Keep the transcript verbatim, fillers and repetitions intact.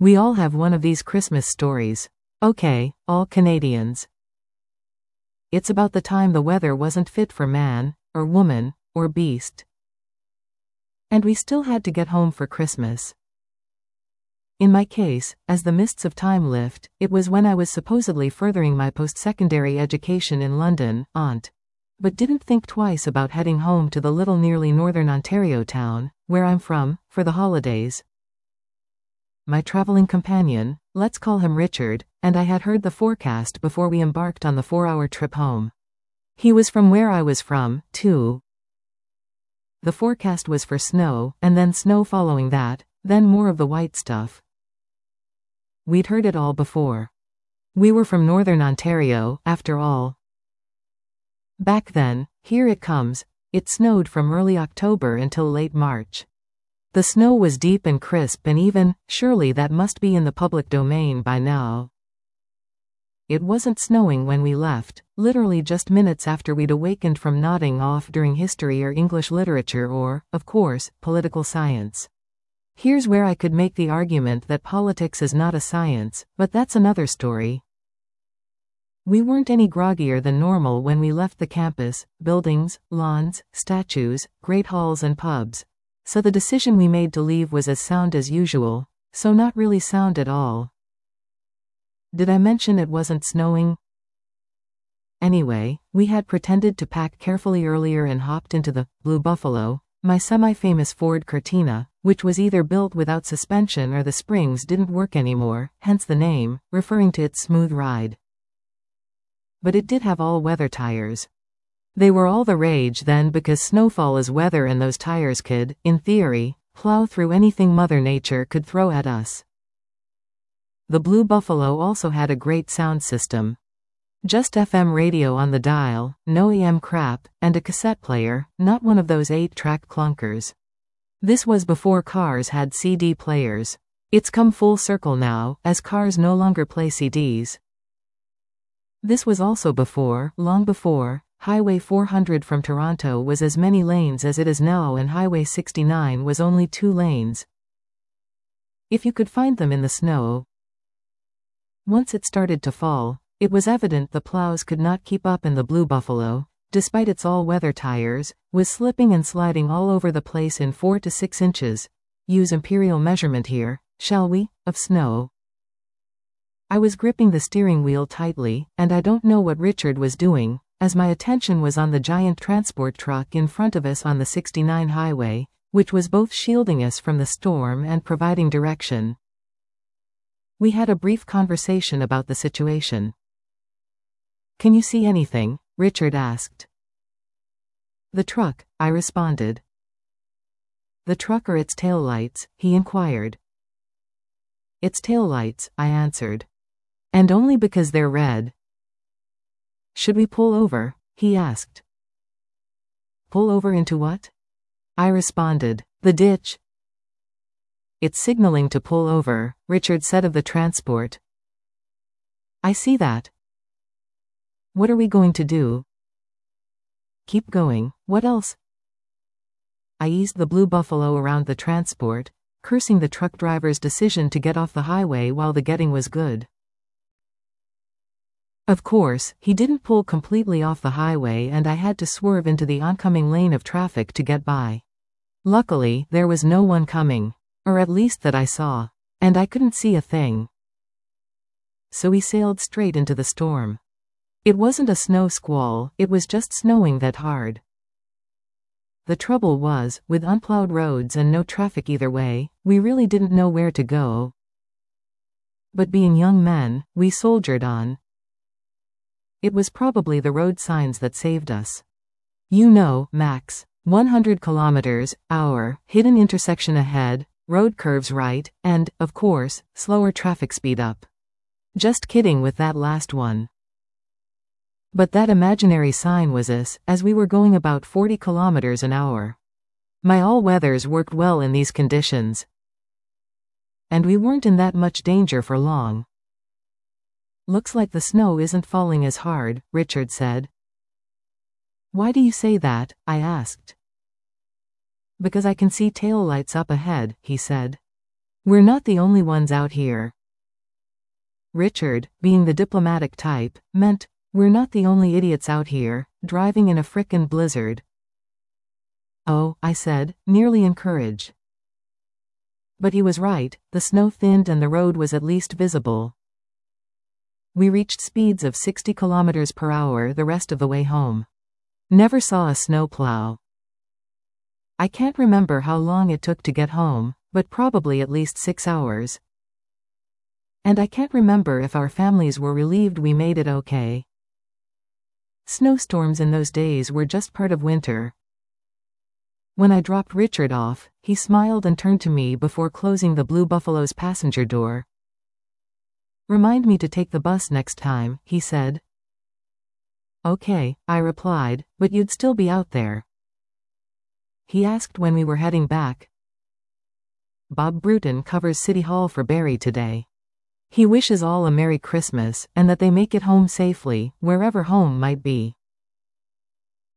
We all have one of these Christmas stories. Okay, all Canadians. It's about the time the weather wasn't fit for man, or woman, or beast. And we still had to get home for Christmas. In my case, as the mists of time lift, it was when I was supposedly furthering my post-secondary education in London, aunt. But didn't think twice about heading home to the little nearly northern Ontario town, where I'm from, for the holidays. My traveling companion, let's call him Richard, and I had heard the forecast before we embarked on the four-hour trip home. He was from where I was from, too. The forecast was for snow, and then snow following that, then more of the white stuff. We'd heard it all before. We were from northern Ontario, after all. Back then, here it comes, it snowed from early October until late March. The snow was deep and crisp, and even, surely that must be in the public domain by now. It wasn't snowing when we left, literally just minutes after we'd awakened from nodding off during history or English literature or, of course, political science. Here's where I could make the argument that politics is not a science, but that's another story. We weren't any groggier than normal when we left the campus, buildings, lawns, statues, great halls and pubs. So the decision we made to leave was as sound as usual, so not really sound at all. Did I mention it wasn't snowing? Anyway, we had pretended to pack carefully earlier and hopped into the Blue Buffalo, my semi-famous Ford Cortina, which was either built without suspension or the springs didn't work anymore, hence the name, referring to its smooth ride. But it did have all-weather tires. They were all the rage then because snowfall is weather and those tires could, in theory, plow through anything Mother Nature could throw at us. The Blue Buffalo also had a great sound system. Just F M radio on the dial, no A M crap, and a cassette player, not one of those eight-track clunkers. This was before cars had C D players. It's come full circle now, as cars no longer play C Ds. This was also before, long before, Highway four hundred from Toronto was as many lanes as it is now and Highway sixty-nine was only two lanes. If you could find them in the snow. Once it started to fall, it was evident the plows could not keep up and the Blue Buffalo, despite its all-weather tires, was slipping and sliding all over the place in four to six inches, use imperial measurement here, shall we, of snow. I was gripping the steering wheel tightly, and I don't know what Richard was doing, as my attention was on the giant transport truck in front of us on the sixty-nine highway, which was both shielding us from the storm and providing direction. We had a brief conversation about the situation. "Can you see anything?" Richard asked. "The truck," I responded. "The truck or its taillights?" he inquired. "Its taillights," I answered. "And only because they're red." "Should we pull over?" he asked. "Pull over into what?" I responded. "The ditch." "It's signaling to pull over," Richard said of the transport. "I see that." "What are we going to do?" "Keep going. What else?" I eased the Blue Buffalo around the transport, cursing the truck driver's decision to get off the highway while the getting was good. Of course, he didn't pull completely off the highway and I had to swerve into the oncoming lane of traffic to get by. Luckily, there was no one coming. Or at least that I saw. And I couldn't see a thing. So we sailed straight into the storm. It wasn't a snow squall, it was just snowing that hard. The trouble was, with unplowed roads and no traffic either way, we really didn't know where to go. But being young men, we soldiered on. It was probably the road signs that saved us. You know, max. one hundred kilometers, hour, hidden intersection ahead, road curves right, and, of course, slower traffic speed up. Just kidding with that last one. But that imaginary sign was us, as we were going about forty kilometers an hour. My all-weathers worked well in these conditions. And we weren't in that much danger for long. "Looks like the snow isn't falling as hard," Richard said. "Why do you say that?" I asked. "Because I can see taillights up ahead," he said. We're not the only ones out here. Richard, being the diplomatic type, meant, we're not the only idiots out here, driving in a frickin' blizzard. Oh, I said, nearly encouraged. But he was right, the snow thinned and the road was at least visible. We reached speeds of sixty kilometers per hour the rest of the way home. Never saw a snowplow. I can't remember how long it took to get home, but probably at least six hours. And I can't remember if our families were relieved we made it okay. Snowstorms in those days were just part of winter. When I dropped Richard off, he smiled and turned to me before closing the Blue Buffalo's passenger door. Remind me to take the bus next time, he said. Okay, I replied, but you'd still be out there. He asked when we were heading back. Bob Bruton covers City Hall for Barrie today. He wishes all a Merry Christmas, and that they make it home safely, wherever home might be.